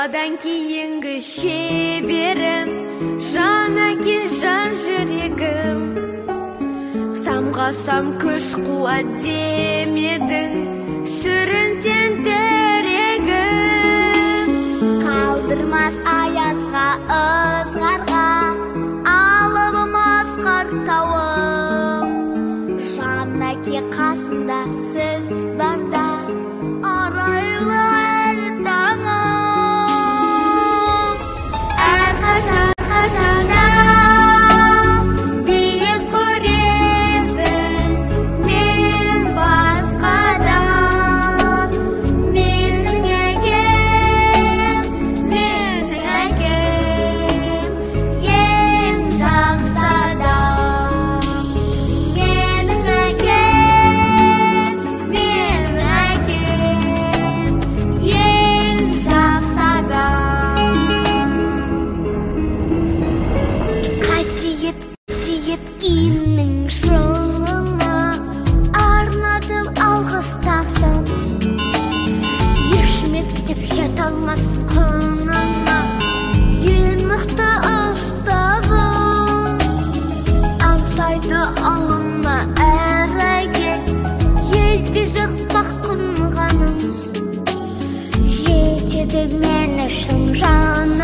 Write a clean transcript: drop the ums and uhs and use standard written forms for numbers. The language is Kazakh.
Баяғыдан кейінгі шеберім, жан әке, жан жүрегім. Самғасам күш қуат демедің, сүрінсен тірегім. Қалдырмас аязға, ызғарға, алыбым асқар тауым. Жан әке қасында сіз барда, арайлы әр таңым. Әрқашан қашанда биік көредің мен басқадан. Менің әкем, ең жақсы адам. Менің әкем, ең жақсы адам. Қасиет киімнің жылына арнадым алғыс тағзым. Еш мектеп жете алмас құнына, ең мықты ұстазым. Аңсайды алыма әр әке, елде жоқ бақ қонғаным. Жетеді мен үшін жан